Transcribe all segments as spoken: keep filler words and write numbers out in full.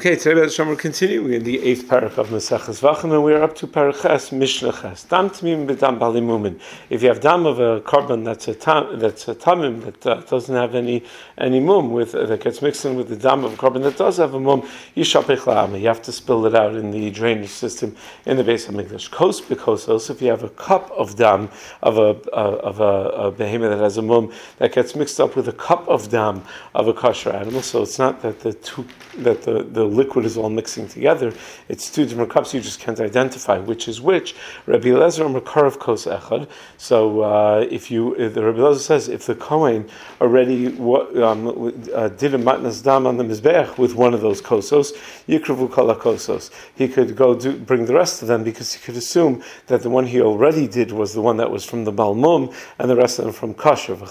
Okay, today we're continuing in the eighth parak of Maseches Vachim, and we are up to Paraches Mishnah Ches. Dam Tmim b'dam balimumin. If you have dam of a carbon that's a tam, that's a tamim that uh, doesn't have any any mum with uh, that gets mixed in with the dam of a carbon that does have a mum, yishapech la'ama. You have to spill it out in the drainage system in the Beis Hamikdash. Kos b'kosos. If you have a cup of dam of a uh, of a, a behemoth that has a mum that gets mixed up with a cup of dam of a kosher animal, so it's not that the two that the, the liquid is all mixing together. It's two different cups. You just can't identify which is which. Rabbi Eliezer Makarav Kos Echad. So uh, if you, if the Rabbi Eliezer says if the Kohen already um, uh, did a matnas dam on the mizbeach with one of those kosos, yikravu kol kosos. He could go do, bring the rest of them because he could assume that the one he already did was the one that was from the balmum and the rest of them from kosher. And the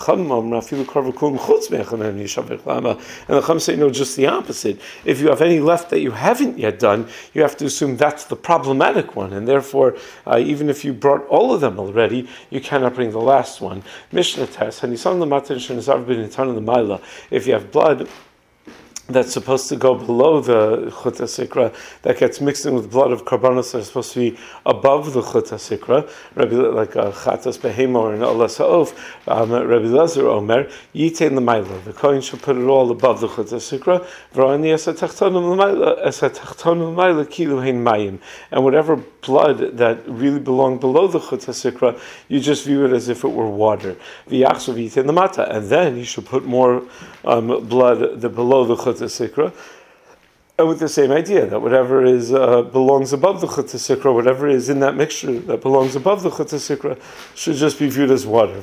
Chum say no, just the opposite. If you have any left that you haven't yet done, you have to assume that's the problematic one, and therefore, uh, even if you brought all of them already, you cannot bring the last one. Mishnah test, and if you have blood that's supposed to go below the chut hasikra, that gets mixed in with blood of karbanos that are supposed to be above the chut hasikra, like a chatas behema or an olas ha'of, um, Rabbi Eliezer Omer, yitain l'mayla. The kohen should put it all above the chut hasikra, v'rani esa tachtonim l'mayla, esa tachtonim l'mayla kilu hein mayim. And whatever blood that really belonged below the chut hasikra, you just view it as if it were water. V'yachshav yitain l'mata. And then you should put more um, blood the below the chut hasikra, and with the same idea that whatever is uh, belongs above the chut hasikra, whatever is in that mixture that belongs above the chut hasikra, should just be viewed as water.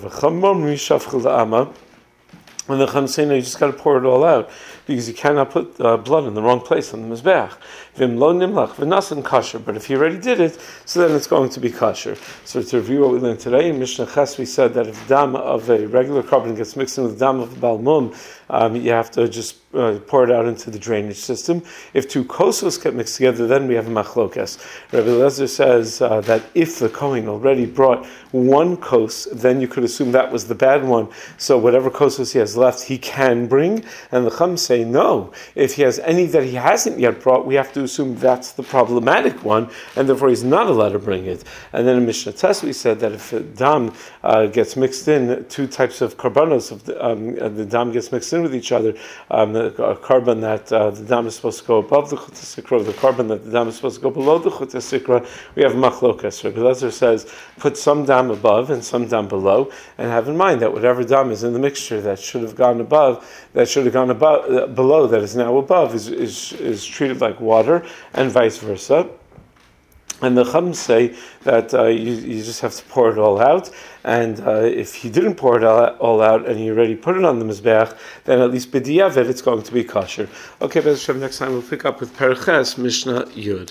When the Chum say no, you just got to pour it all out because you cannot put uh, blood in the wrong place on the mizbeach. Vim lo nimlach v'nasan kosher. But if you already did it, so then it's going to be kosher. So to review what we learned today in Mishnah Ches, we said that if dam of a regular carbon gets mixed in with dam of a balmum, um, you have to just uh, pour it out into the drainage system. If two kosos get mixed together, then we have a machlokas. Rabbi Eliezer says uh, that if the kohen already brought one kos, then you could assume that was the bad one. So whatever kosos he has left, he can bring. And the Chum say no. If he has any that he hasn't yet brought, we have to assume that's the problematic one, and therefore he's not allowed to bring it. And then in Mishnah Tes we said that if the dam uh, gets mixed in, two types of karbanos, of the, um, the dam gets mixed in with each other, um, a, a carbon that uh, the dam is supposed to go above the chut hasikra, the carbon that the dam is supposed to go below the chut hasikra, we have machlokas. Rabbi Eliezer says put some dam above and some dam below, and have in mind that whatever dam is in the mixture that should have gone above, that should have gone above, uh, below, that is now above, is, is is treated like water, and vice versa. And the Chum say that uh, you, you just have to pour it all out, and uh, if you didn't pour it all out and you already put it on the mizbeach, then at least b'diavad it's going to be kosher. Okay, Bez Hashem, next time we'll pick up with Paraches Mishnah Yud.